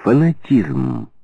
Фанатизм.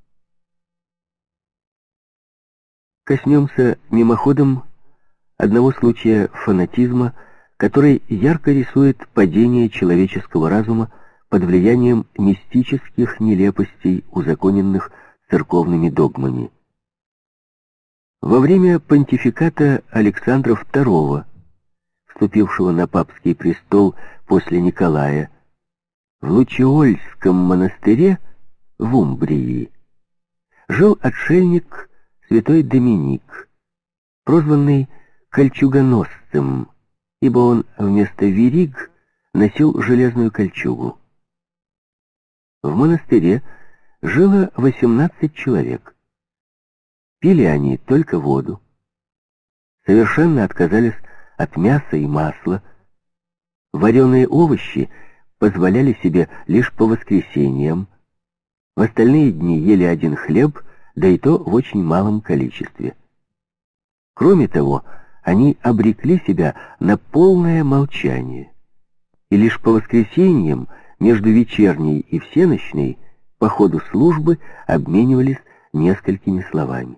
Коснемся мимоходом одного случая фанатизма, который ярко рисует падение человеческого разума под влиянием мистических нелепостей, узаконенных церковными догмами. Во время понтификата Александра II, вступившего на папский престол после Николая, в Лучиольском монастыре в Умбрии жил отшельник святой Доминик, прозванный кольчугоносцем, ибо он вместо вериг носил железную кольчугу. В монастыре жило 18 человек. Пили они только воду, совершенно отказались от мяса и масла, вареные овощи позволяли себе лишь по воскресеньям, в остальные дни ели один хлеб, да и то в очень малом количестве. Кроме того, они обрекли себя на полное молчание, и лишь по воскресеньям между вечерней и всенощной по ходу службы обменивались несколькими словами.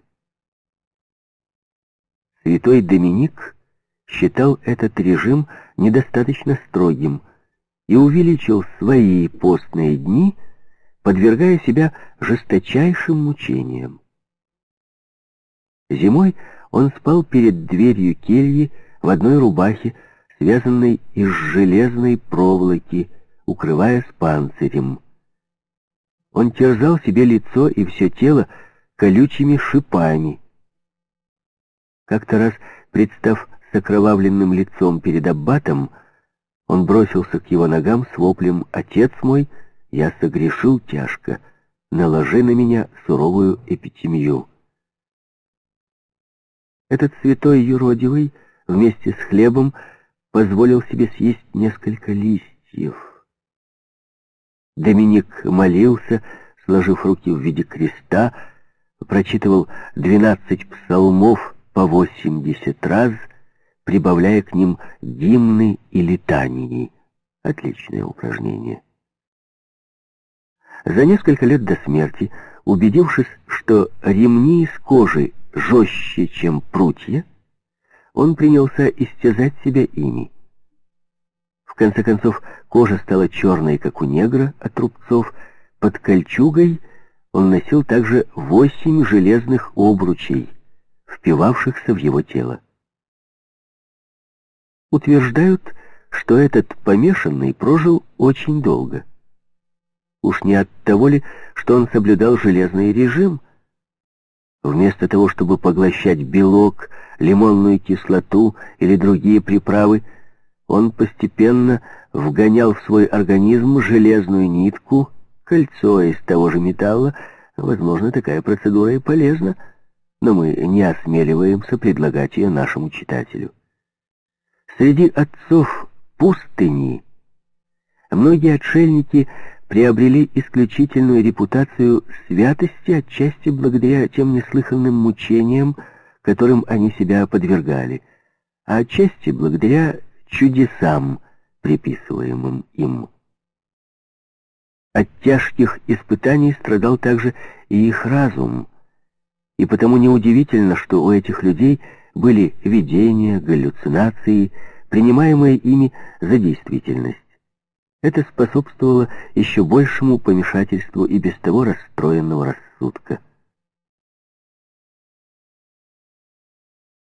Святой Доминик считал этот режим недостаточно строгим и увеличил свои постные дни, подвергая себя жесточайшим мучениям. Зимой он спал перед дверью кельи в одной рубахе, связанной из железной проволоки, укрываясь панцирем. Он терзал себе лицо и все тело колючими шипами. Как-то раз, представ с окровавленным лицом перед аббатом, он бросился к его ногам с воплем: «Отец мой, я согрешил тяжко, наложи на меня суровую эпитемию». Этот святой юродивый вместе с хлебом позволил себе съесть несколько листьев. Доминик молился, сложив руки в виде креста, прочитывал 12 псалмов по 80 раз, прибавляя к ним гимны и литании. Отличное упражнение. За несколько лет до смерти, убедившись, что ремни из кожи жестче, чем прутья, он принялся истязать себя ими. В конце концов, кожа стала черной, как у негра, от рубцов. Под кольчугой он носил также 8 железных обручей, впивавшихся в его тело. Утверждают, что этот помешанный прожил очень долго. Уж не от того ли, что он соблюдал железный режим? Вместо того, чтобы поглощать белок, лимонную кислоту или другие приправы, он постепенно вгонял в свой организм железную нитку, кольцо из того же металла. Возможно, такая процедура и полезна, но мы не осмеливаемся предлагать ее нашему читателю. Среди отцов пустыни многие отшельники приобрели исключительную репутацию святости, отчасти благодаря тем неслыханным мучениям, которым они себя подвергали, а отчасти благодаря чудесам, приписываемым им. От тяжких испытаний страдал также и их разум, и потому неудивительно, что у этих людей были видения, галлюцинации, принимаемые ими за действительность. Это способствовало еще большему помешательству и без того расстроенного рассудка.